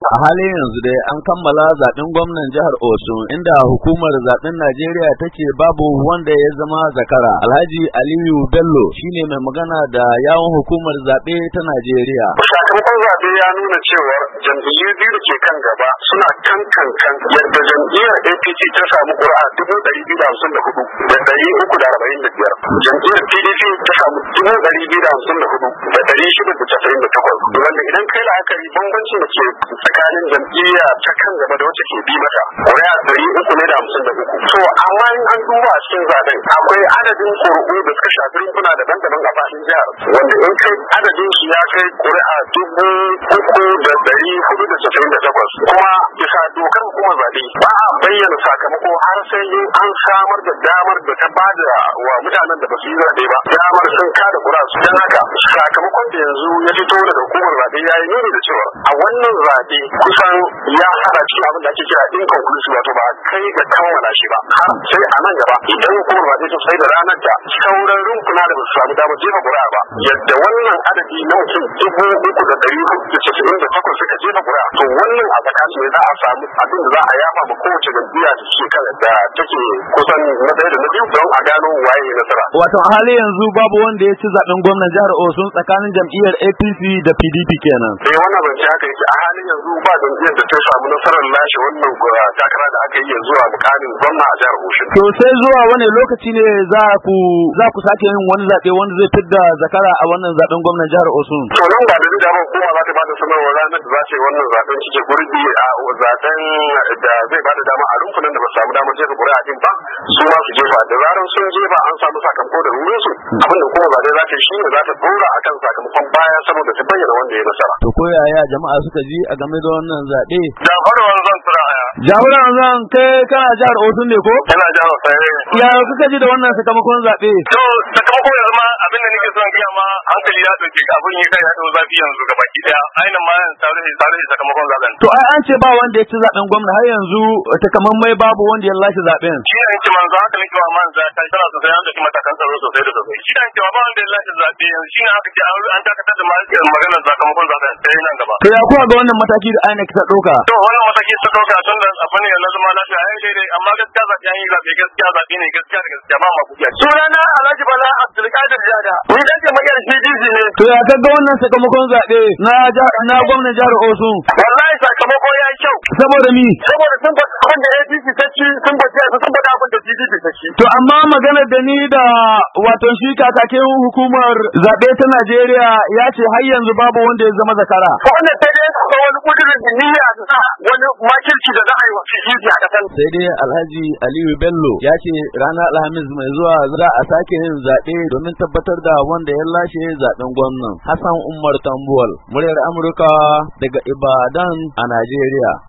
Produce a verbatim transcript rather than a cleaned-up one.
A halin yanzu dai an kammala zaben gwamnan jihar Osun inda hukumar zaben Najeriya ta ce babu wanda ya zama zakara. Alhaji Aliyu Bello shine mai magana da yawun hukumar zabe ta Najeriya. Sakamakon zabe ya nuna cewa jam'iyyu biyu da ke kan gaba suna kan kan kan yadda jam'iyyar A P C ta samu ƙuri'a dubu ɗari biyu da hamsin da hudu da ɗari uku da arba'in da biyar. Jam'iyyar P D P ta samu dubu ɗari biyu da hamsin da hudu da ɗari shida da casa'in da takwas. Wanda idan kai la'akari bambancin da ke tsakanin jam'iyya ta kan gaba da wacce ke bi mata ƙuri'a ɗari uku ne da hamsin da uku. To amma in an duba a cikin zaben akwai adadin ƙuri'u da suka shafi rinkuna daban-daban a faɗin jihar wanda in kai adadin su ya kai ƙuri'a dubu uku da ɗari hudu da casa'in da takwas. Kuma bisa dokar hukumar zaɓe ba a bayyana sakamako har sai in an samar da damar da ta bada wa mutanen da ba su yi zaɓe ba damar sun kada ƙuri'a su. Don haka sakamakon da yanzu ya fito daga hukumar zaɓe ya yi nuni da cewa a wannan zaɓe kusan ya hada cikin abin da ake kira inconclusive, wato ba kai ga kammala shi ba har sai a nan gaba idan hukumar zaɓe ta sai da ranar da sauran rumfuna da ba su samu damar jefa ƙuri'a ba yadda wannan adadi na mutum dubu uku da ɗari hudu da casa'in da takwas suka jefa ƙuri'a, to wannan a tsakanin ne za a samu abin da za a yafa ma kowace jam'iyya da ke kan da take kusan na ɗaya da na biyu don a gano waye nasara. Wato a halin yanzu babu wanda ya ci zaben gwamnan jihar Osun tsakanin jam'iyyar A P C da P D P kenan. Eh wannan zance haka yake, a halin yanzu ba jam'iyyar da ta samu nasarar lashe wannan takara da aka yi zuwa mukamin gwamna a jihar Osun. To sai zuwa wani lokaci ne za ku za ku sake yin wani zaɓe wanda zai fidda zakara a wannan zaben gwamnan jihar Osun? To nan ba da dama kuma za ta bada sanarwar ranar da za ta yi wannan zaben cike gurbi a zaben da zai bada dama a rumfunan da ba su samu damar jefa ƙuri'a din ba su ma su jefa, da zaran sun jefa an samu sakamako da wurin su abin da kuma zaɓe za ta yi shi ne za ta dora akan sakamakon baya saboda ta bayyana wanda ya nasara. To ko yaya jama'a suka ji a game da wannan zaɓe? Jafaru Wanzan tura haya. Jafaru Wanzan kai kana jihar Osun ne ko? Ina jihar Osun. Ya kuka ji da wannan sakamakon zaɓe? To sakamakon yanzu ma abin da nake son gaya ma hankali ya dauke abin yi kai ya dau zafi yanzu gaba ki daya ainihin ma yanzu tarihi tarihi sakamakon zaben. To ai an ce ba wanda ya ci zaben gwamna har yanzu takamaimai babu wanda ya lashe zaben. Shi ne ce manzo haka nake wa manzo ta tana sosai an dauki matakan tsaro sosai da sosai. Shi ne ce ba wanda ya lashe zabe yanzu shi ne haka ce an dakatar da maganar sakamakon zaben sai nan gaba. To ya kuwa ga wannan mataki da I N E C ta dauka? To wannan mataki ta dauka tun da abu ne na zama lafiya ai daidai amma gaskiya zabe an yi zabe gaskiya zabe ne gaskiya da gaskiya ba ma kuya. Sunana Alhaji Bala Abdulkadir Jada. Ni dan jama'ar P D P ne. To ya kaga wannan sakamakon zabe na na gwamnatin jihar Osun? Wallahi sakamako ya yi kyau. Saboda mi? Saboda sun ba abin da A P C ta ci sun ba sun ba abin da P D P ta ci. To amma maganar da ni da wato shi kakakin hukumar zabe ta Najeriya ya ce har yanzu babu wanda ya zama zakara. Wannan sai dai ko wani kudirin niyya da wani makirci da za a yi wa P D P a kasan. Sai dai Alhaji Aliyu Bello ya ce ranar Alhamis mai zuwa za a sake yin zaɓe domin tabbatar da wanda ya lashe zaɓen gwamnan. Hassan Umar Tambuwal, muryar Amurka daga Ibadan a Najeriya.